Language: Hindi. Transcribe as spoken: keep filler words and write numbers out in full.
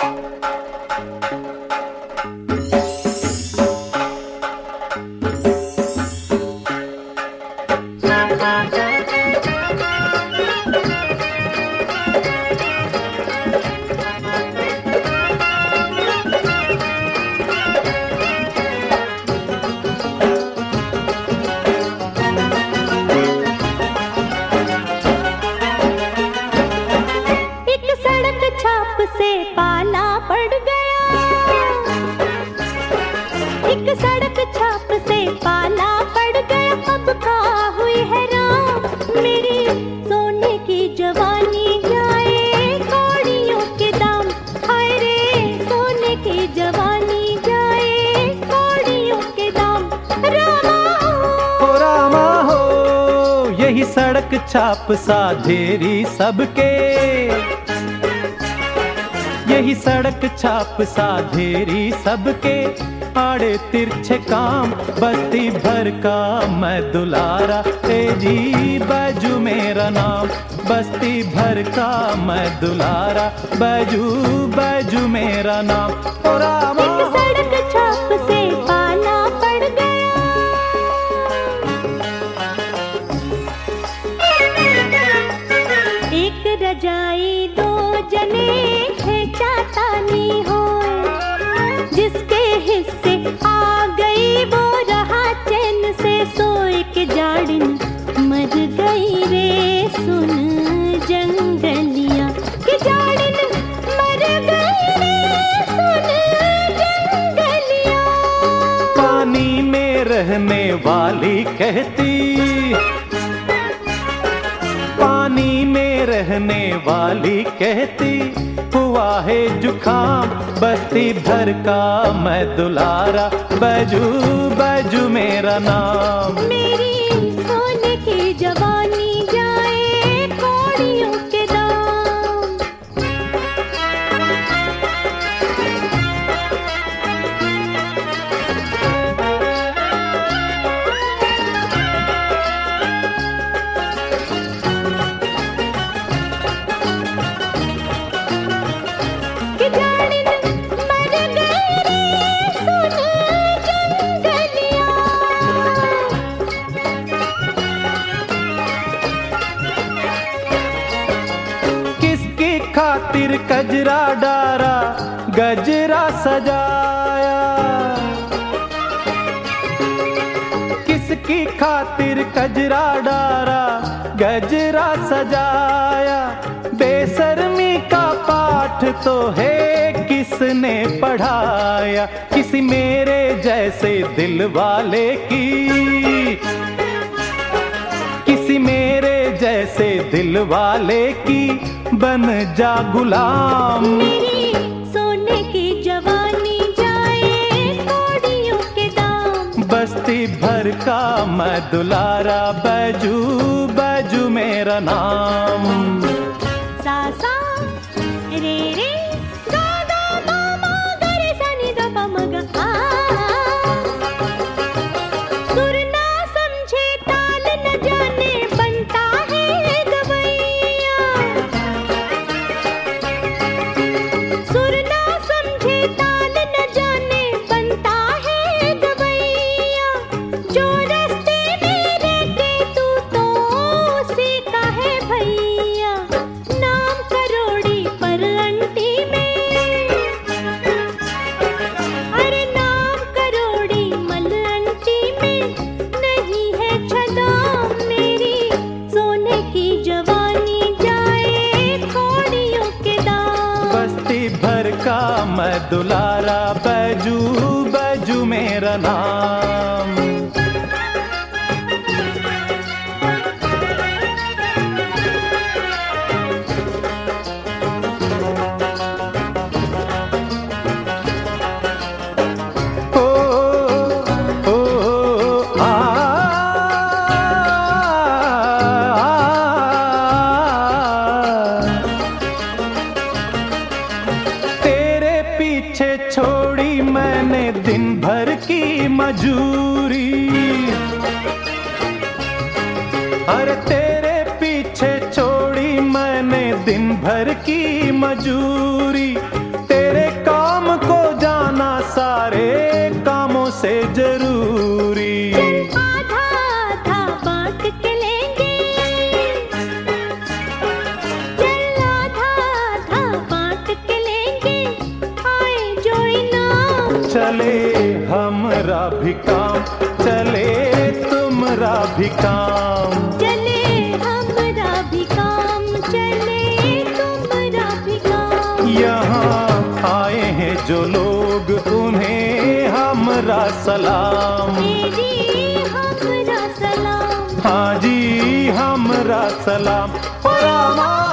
सड़क छाप साधेरी सबके, यही सड़क छाप साधेरी सबके, आड़े तिरछे काम बस्ती भर का मैं दुलारा, ए जी बैजू मेरा नाम, बस्ती भर का मैं दुलारा, बैजू बैजू मेरा नाम। ओ रामा एक सड़क छाप से पाला पड़ गया, एक रजाई दो जने है चातानी हो, जिसके हिस्से आ गई वो रहा चैन से सोए के जाड़िन मर गई रे सुन जंगलिया, के जाड़िन मर गई रे सुन जंगलिया। पानी में रहने वाली कहती, पानी में रहने वाली कहती, हुआ है जुखाम बस्ती भर का मैं दुलारा, बैजू बैजू मेरा नाम। मेरी सोने की जवानी जाए कौड़ियों के दाम, के जाड़िन मर गई रे सुन जंगलिया। किसकी खातिर कजरा डारा गजरा सजाया, किसकी खातिर कजरा डारा गजरा सजाया, बेशर्मी का पाठ तो है किसने पढ़ाया, किसी मेरे जैसे दिल वाले की, किसी मेरे जैसे दिल वाले की बन जा गुलाम। मेरी सोने की जवानी जाए कौड़ियों के दाम, बस्ती भर का मैं दुलारा, बैजू बैजू मेरा नाम। सा सा रे रे गा गा मा मा गा रे सा नि दा पा म गा आ, सुर ना समझे ताल न जाने बनता है गवैया, सुर ना समझे ताल न जाने बनता है गवैया, जो रास्ते में रहते तू तो सीखा है भैया, नाम करोड़ी पर अंटी में, अरे नाम करोड़ी मल अंटी में नहीं है छदा, मेरी सोने की जवानी जाए कौड़ियों के दाम। बस्ती भर का मैं दुलारा, बैजू बैजू मेरा नाम। ओ ओ आ तेरे पीछे छोड़ी मैंने दिन भर की मजूरी, अरे तेरे पीछे छोड़ी मैंने दिन भर की मजूरी, तेरे से जरूरी। चल आधा आधा बांट के लेंगे, चल आधा आधा बांट के लेंगे, आए जो इनाम। चले हमरा भी काम, चले तुमरा भी काम, चले हमरा भी काम, चले तुमरा भी काम। यहाँ आए हैं जो लोग उन्हें हमरा सलाम। तेरी हमरा सलाम, हाँ जी हमरा सलाम। ओ रामा